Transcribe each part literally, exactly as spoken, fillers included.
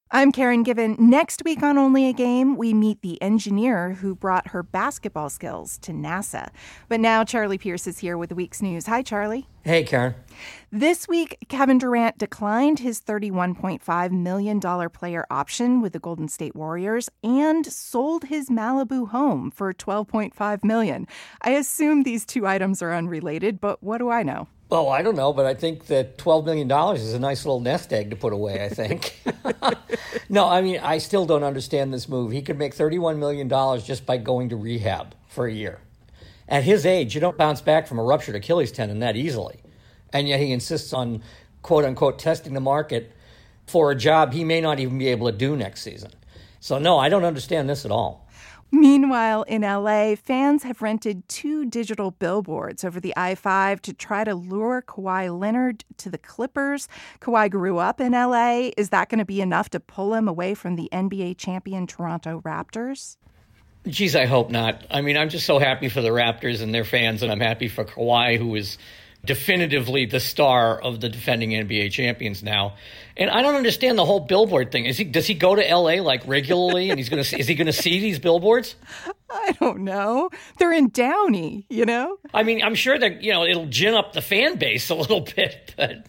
I'm Karen Given. Next week on Only a Game, we meet the engineer who brought her basketball skills to NASA. But now Charlie Pierce is here with the week's news. Hi, Charlie. Hey, Karen. This week, Kevin Durant declined his thirty-one point five million dollars player option with the Golden State Warriors and sold his Malibu home for twelve point five million dollars. I assume these two items are unrelated, but what do I know? Oh, I don't know, but I think that twelve million dollars is a nice little nest egg to put away, I think. No, I mean, I still don't understand this move. He could make thirty-one million dollars just by going to rehab for a year. At his age, you don't bounce back from a ruptured Achilles tendon that easily. And yet he insists on, quote-unquote, testing the market for a job he may not even be able to do next season. So, no, I don't understand this at all. Meanwhile, in L A, fans have rented two digital billboards over the I five to try to lure Kawhi Leonard to the Clippers. Kawhi grew up in L A. Is that going to be enough to pull him away from the N B A champion Toronto Raptors? Geez, I hope not. I mean, I'm just so happy for the Raptors and their fans, and I'm happy for Kawhi, who is definitively the star of the defending N B A champions now. And I don't understand the whole billboard thing. Is he does he go to L A like regularly and he's going to is he going to see these billboards? I don't know. They're in Downey, you know? I mean, I'm sure that, you know, it'll gin up the fan base a little bit, but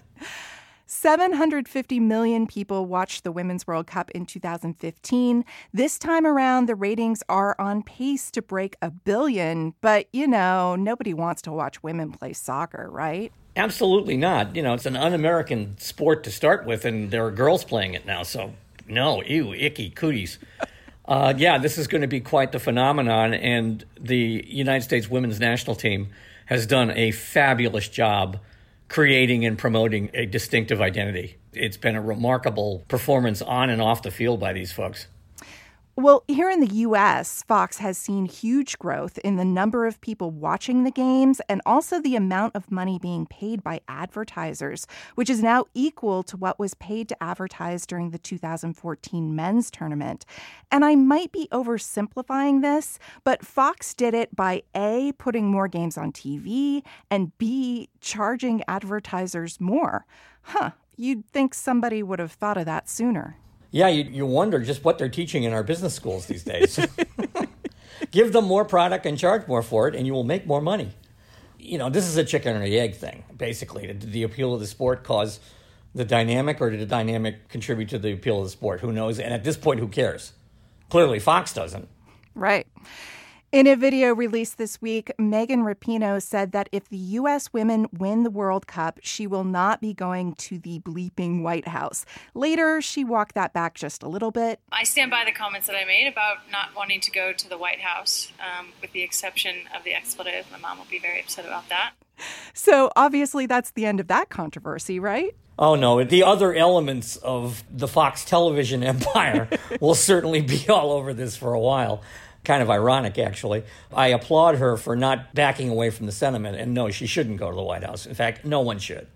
seven hundred fifty million people watched the Women's World Cup in two thousand fifteen. This time around, the ratings are on pace to break a billion. But, you know, nobody wants to watch women play soccer, right? Absolutely not. You know, it's an un-American sport to start with, and there are girls playing it now. So, no, ew, icky, cooties. Uh, yeah, this is going to be quite the phenomenon, and the United States women's national team has done a fabulous job creating and promoting a distinctive identity. It's been a remarkable performance on and off the field by these folks. Well, here in the U S, Fox has seen huge growth in the number of people watching the games and also the amount of money being paid by advertisers, which is now equal to what was paid to advertise during the two thousand fourteen men's tournament. And I might be oversimplifying this, but Fox did it by A, putting more games on T V, and B, charging advertisers more. Huh, you'd think somebody would have thought of that sooner. Yeah, you, you wonder just what they're teaching in our business schools these days. Give them more product and charge more for it, and you will make more money. You know, this is a chicken or the egg thing, basically. Did the appeal of the sport cause the dynamic, or did the dynamic contribute to the appeal of the sport? Who knows? And at this point, who cares? Clearly, Fox doesn't. Right. In a video released this week, Megan Rapinoe said that if the U S women win the World Cup, she will not be going to the bleeping White House. Later, she walked that back just a little bit. I stand by the comments that I made about not wanting to go to the White House, um, with the exception of the expletive. My mom will be very upset about that. So obviously that's the end of that controversy, right? Oh, no. The other elements of the Fox television empire will certainly be all over this for a while. Kind of ironic, actually. I applaud her for not backing away from the sentiment. And no, she shouldn't go to the White House. In fact, no one should.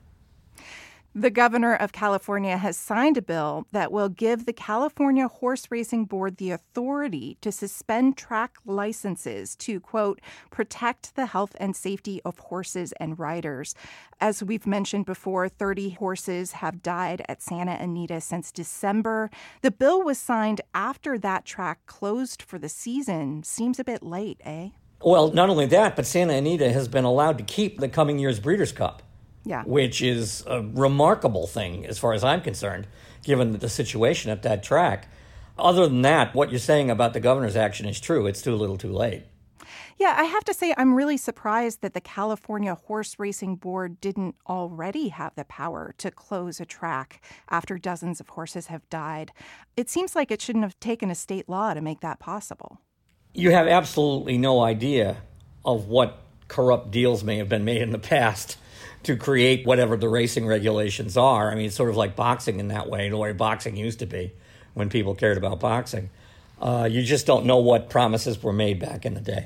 The governor of California has signed a bill that will give the California Horse Racing Board the authority to suspend track licenses to, quote, protect the health and safety of horses and riders. As we've mentioned before, thirty horses have died at Santa Anita since December. The bill was signed after that track closed for the season. Seems a bit late, eh? Well, not only that, but Santa Anita has been allowed to keep the coming year's Breeders' Cup. Yeah. Which is a remarkable thing as far as I'm concerned, given the situation at that track. Other than that, what you're saying about the governor's action is true. It's too little too late. Yeah, I have to say I'm really surprised that the California Horse Racing Board didn't already have the power to close a track after dozens of horses have died. It seems like it shouldn't have taken a state law to make that possible. You have absolutely no idea of what corrupt deals may have been made in the past to create whatever the racing regulations are. I mean, it's sort of like boxing in that way, the way boxing used to be when people cared about boxing. Uh, you just don't know what promises were made back in the day.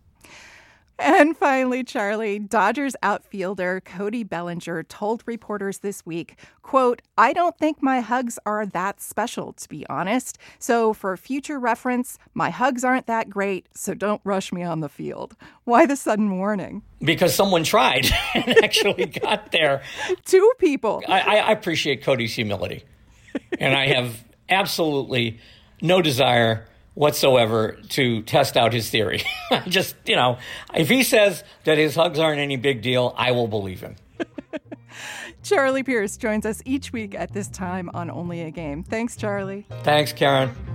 And finally, Charlie, Dodgers outfielder Cody Bellinger told reporters this week, quote, I don't think my hugs are that special, to be honest. So for future reference, my hugs aren't that great, so don't rush me on the field. Why the sudden warning? Because someone tried and actually got there. Two people. I, I appreciate Cody's humility. And I have absolutely no desire whatsoever to test out his theory. Just, you know, if he says that his hugs aren't any big deal, I will believe him. Charlie Pierce joins us each week at this time on Only a Game. Thanks, Charlie. Thanks, Karen.